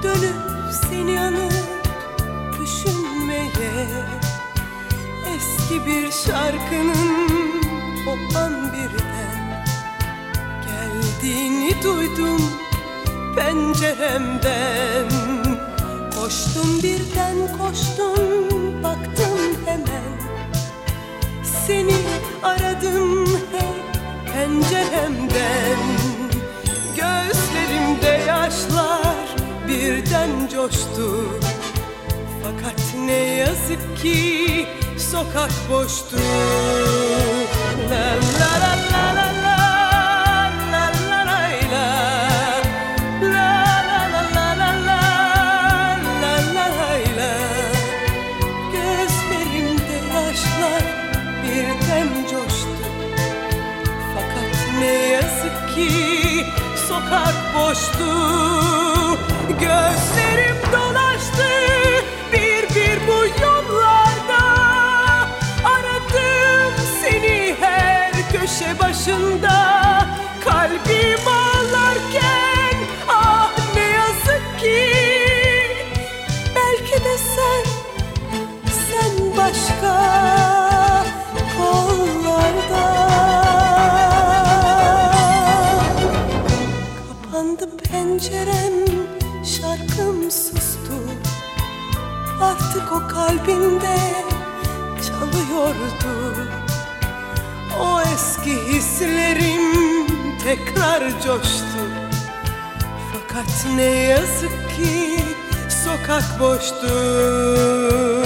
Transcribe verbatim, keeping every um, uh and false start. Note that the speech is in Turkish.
dönüp seni anıp düşünmeye, eski bir şarkının o an birden geldiğini duydum penceremden. Koştum birden koştum, baktım hemen, seni aradım hep penceremden. Gözlerimde yaşlar birden coştu, fakat ne yazık ki sokak boştu. La la la la la la. Sokak boştu, gözlerim dolaştı bir bir bu yollarda. Aradım seni her köşe başında, kalbim ağlarken ah ne yazık ki. Belki de sen, sen başka kollarda. Pencerem, şarkım sustu, artık o kalbimde çalıyordu. O eski hislerim tekrar coştu, fakat ne yazık ki sokak boştu.